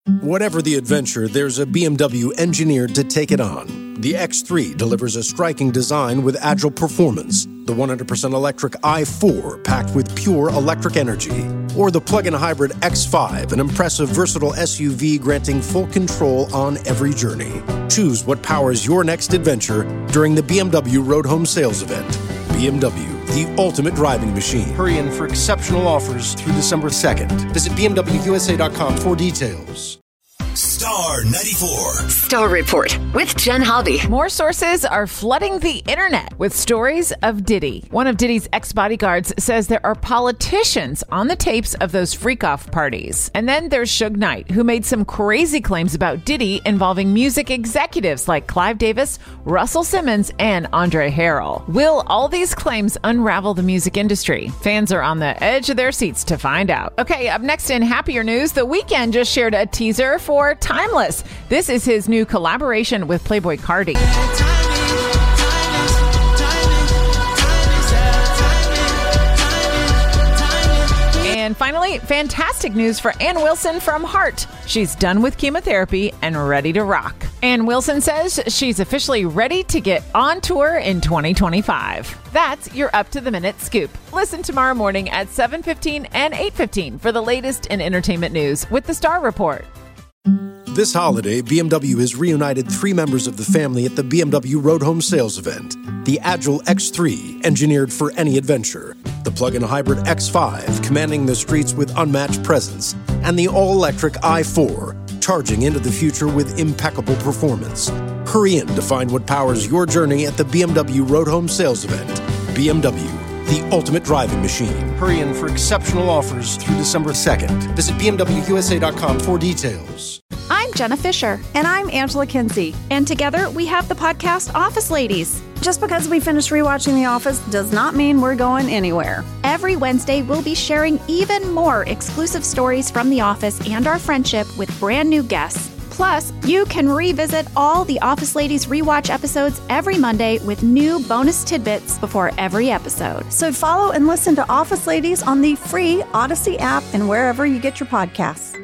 Whatever the adventure, there's a BMW engineered to take it on. The X3 delivers a striking design with agile performance. The 100% electric i4 packed with pure electric energy. Or the plug-in hybrid X5, an impressive, versatile SUV granting full control on every journey. Choose what powers your next adventure during the BMW Road Home Sales Event. BMW, the ultimate driving machine. Hurry in for exceptional offers through December 2nd. Visit BMWUSA.com for details. Star 94. Star Report with Jen Hobby. More sources are flooding the internet with stories of Diddy. One of Diddy's ex-bodyguards says there are politicians on the tapes of those freak-off parties. And then there's Suge Knight, who made some crazy claims about Diddy involving music executives like Clive Davis, Russell Simmons, and Andre Harrell. Will all these claims unravel the music industry? Fans are on the edge of their seats to find out. Okay, up next in happier news, The Weeknd just shared a teaser for Timeless. This is his new collaboration with Playboi Carti. And finally, fantastic news for Ann Wilson from Heart. She's done with chemotherapy and ready to rock. Ann Wilson says she's officially ready to get on tour in 2025. That's your up-to-the-minute scoop. Listen tomorrow morning at 7:15 and 8:15 for the latest in entertainment news with the Star Report. This holiday, BMW has reunited 3 members of the family at the BMW Road Home Sales Event. The Agile X3, engineered for any adventure. The plug-in hybrid X5, commanding the streets with unmatched presence. And the all-electric i4, charging into the future with impeccable performance. Hurry in to find what powers your journey at the BMW Road Home Sales Event. BMW, the ultimate driving machine. Hurry in for exceptional offers through December 2nd. Visit BMWUSA.com for details. I'm Jenna Fisher. And I'm Angela Kinsey. And together we have the podcast Office Ladies. Just because we finished rewatching The Office does not mean we're going anywhere. Every Wednesday, we'll be sharing even more exclusive stories from The Office and our friendship with brand new guests. Plus, you can revisit all the Office Ladies rewatch episodes every Monday with new bonus tidbits before every episode. So follow and listen to Office Ladies on the free Odyssey app and wherever you get your podcasts.